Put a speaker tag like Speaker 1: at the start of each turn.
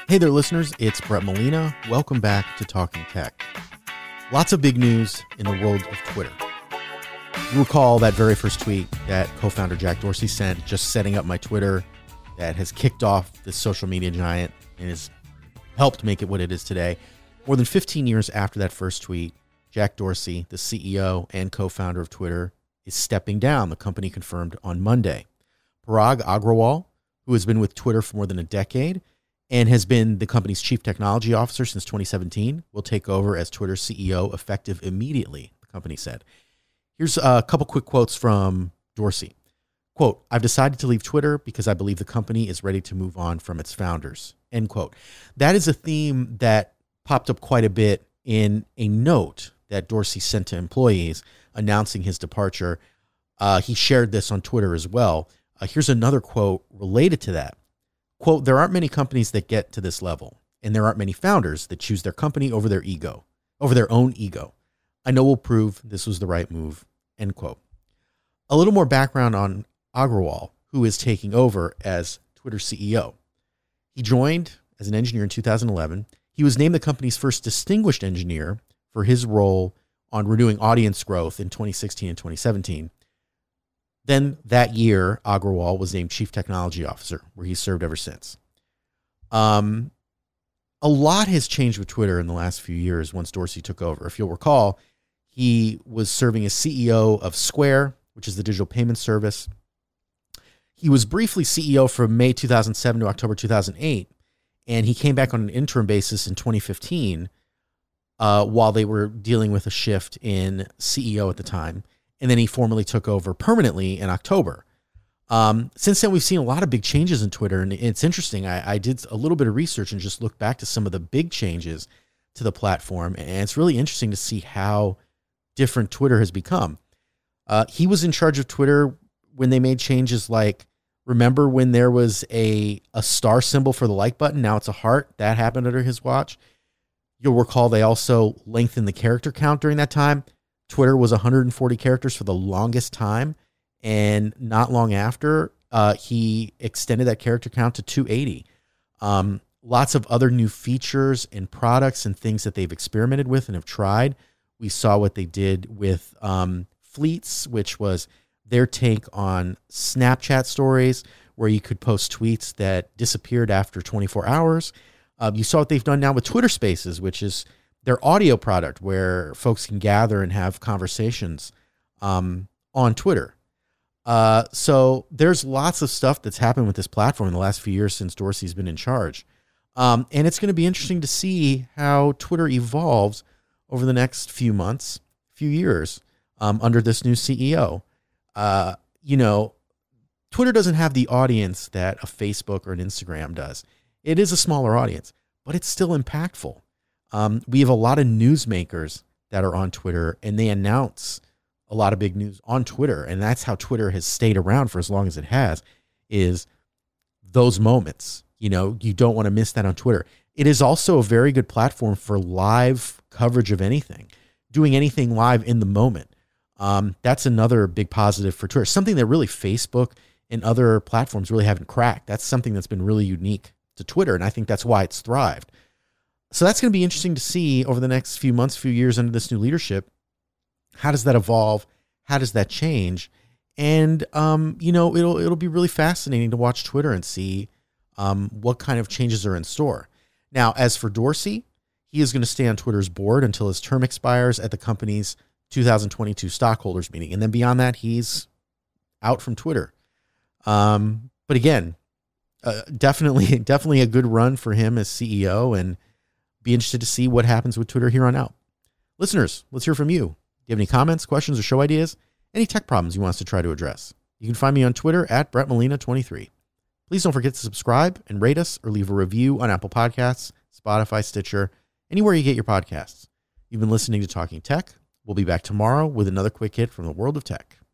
Speaker 1: Hey there, listeners. It's Brett Molina. Welcome back to Talking Tech. Lots of big news in the world of Twitter. You recall that very first tweet that co-founder Jack Dorsey sent, just setting up my Twitter, that has kicked off this social media giant and has helped make it what it is today. More than 15 years after that first tweet, Jack Dorsey, the CEO and co-founder of Twitter, is stepping down, the company confirmed on Monday. Parag Agrawal, who has been with Twitter for more than a decade and has been the company's chief technology officer since 2017, will take over as Twitter's CEO effective immediately, the company said. Here's a couple quick quotes from Dorsey. Quote, "I've decided to leave Twitter because I believe the company is ready to move on from its founders." End quote. That is a theme that popped up quite a bit in a note that Dorsey sent to employees announcing his departure. He shared this on Twitter as well. Here's another quote related to that. Quote, "There aren't many companies that get to this level, and there aren't many founders that choose their company over their own ego. I know we'll prove this was the right move." End quote. A little more background on Agrawal, who is taking over as Twitter CEO. He joined as an engineer in 2011. He was named the company's first distinguished engineer for his role on renewing audience growth in 2016 and 2017. Then that year, Agrawal was named Chief Technology Officer, where he's served ever since. A lot has changed with Twitter in the last few years once Dorsey took over. If you'll recall, he was serving as CEO of Square, which is the digital payment service. He was briefly CEO from May 2007 to October 2008, and he came back on an interim basis in 2015 while they were dealing with a shift in CEO at the time. And then he formally took over permanently in October. Since then, we've seen a lot of big changes in Twitter. And it's interesting. I did a little bit of research and just looked back to some of the big changes to the platform. And it's really interesting to see how different Twitter has become. He was in charge of Twitter when they made changes like, remember when there was a star symbol for the like button? Now it's a heart. That happened under his watch. You'll recall they also lengthened the character count during that time. Twitter was 140 characters for the longest time, and not long after, he extended that character count to 280. Lots of other new features and products and things that they've experimented with and have tried. We saw what they did with Fleets, which was their take on Snapchat stories, where you could post tweets that disappeared after 24 hours. You saw what they've done now with Twitter Spaces, which is their audio product where folks can gather and have conversations on Twitter. So there's lots of stuff that's happened with this platform in the last few years since Dorsey's been in charge. And it's going to be interesting to see how Twitter evolves over the next few months, few years under this new CEO. Twitter doesn't have the audience that a Facebook or an Instagram does. It is a smaller audience, but it's still impactful. We have a lot of newsmakers that are on Twitter, and they announce a lot of big news on Twitter. And that's how Twitter has stayed around for as long as it has, is those moments. You don't want to miss that on Twitter. It is also a very good platform for live coverage of anything, doing anything live in the moment. That's another big positive for Twitter, something that really Facebook and other platforms really haven't cracked. That's something that's been really unique to Twitter, and I think that's why it's thrived. So that's going to be interesting to see over the next few months, few years under this new leadership. How does that evolve? How does that change? And, it'll be really fascinating to watch Twitter and see what kind of changes are in store. Now, as for Dorsey, he is going to stay on Twitter's board until his term expires at the company's 2022 stockholders meeting. And then beyond that, he's out from Twitter. But again, definitely a good run for him as CEO, and be interested to see what happens with Twitter here on out. Listeners, let's hear from you. Do you have any comments, questions, or show ideas? Any tech problems you want us to try to address? You can find me on Twitter at BrettMolina23. Please don't forget to subscribe and rate us or leave a review on Apple Podcasts, Spotify, Stitcher, anywhere you get your podcasts. You've been listening to Talking Tech. We'll be back tomorrow with another quick hit from the world of tech.